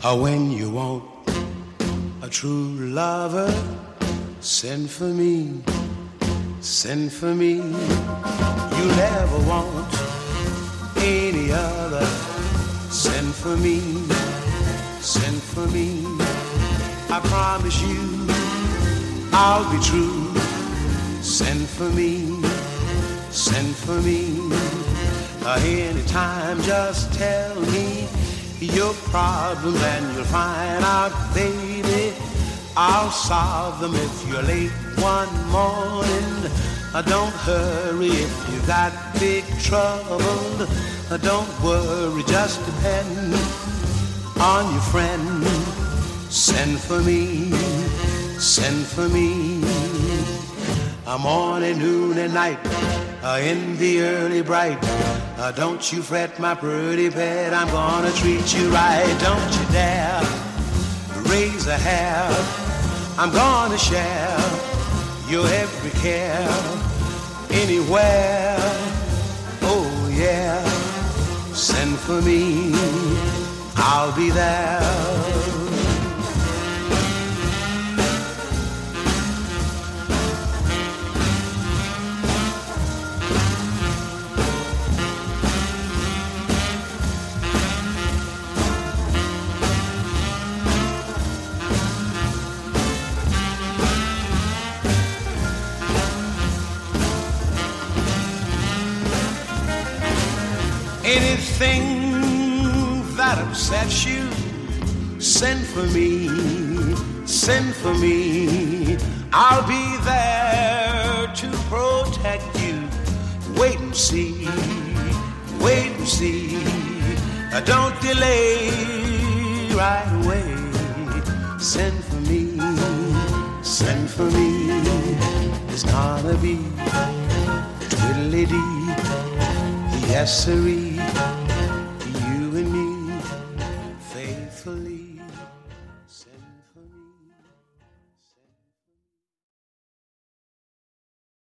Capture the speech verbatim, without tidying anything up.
Uh, when you want a true lover, send for me, send for me. You never want any other. Send for me, send for me. I promise you I'll be true. Send for me, send for me. Uh, anytime, just tell me your problems and you'll find out, baby, I'll solve them if you're late one morning. Uh, don't hurry if you got big trouble. Uh, don't worry, just depend on your friend. Send for me, send for me. Uh, morning, noon, and night, uh, in the early bright. Uh, don't you fret, my pretty pet, I'm gonna treat you right. Don't you dare raise a hair, I'm gonna share your every care anywhere. Oh yeah, send for me, I'll be there. Anything that upsets you, send for me, send for me. I'll be there to protect you. Wait and see, wait and see. Uh, don't delay, right away. Send for me, send for me. It's gonna be twiddly-dee, yes sirree.